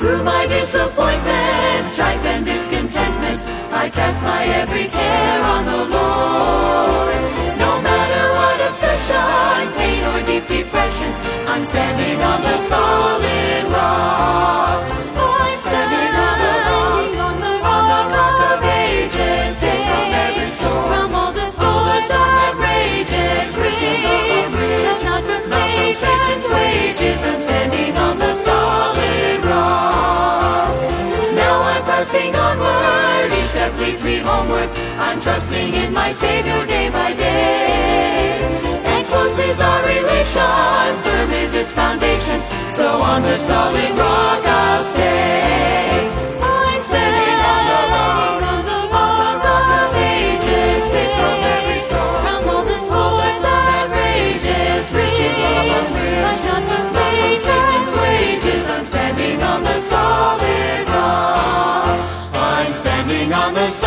Through my disappointment, strife and discontentment, I cast my every care on the Lord. No matter what obsession, pain or deep depression, I'm standing on the solid rock. I'm standing on the rock of ages, safe from every storm, from all the storm that rages, not from Satan's wages. I'm standing on the solid rock. Now I'm pressing onward, each step leads me homeward. I'm trusting in my Savior day by day. And close is our relation, firm is its foundation, so on the solid rock I'll stay. I'm standing on the rock of ages, safe from every storm, from all the storms that rages, but not from Satan's wages. I'm standing on the solid rock. I'm standing on the solid rock.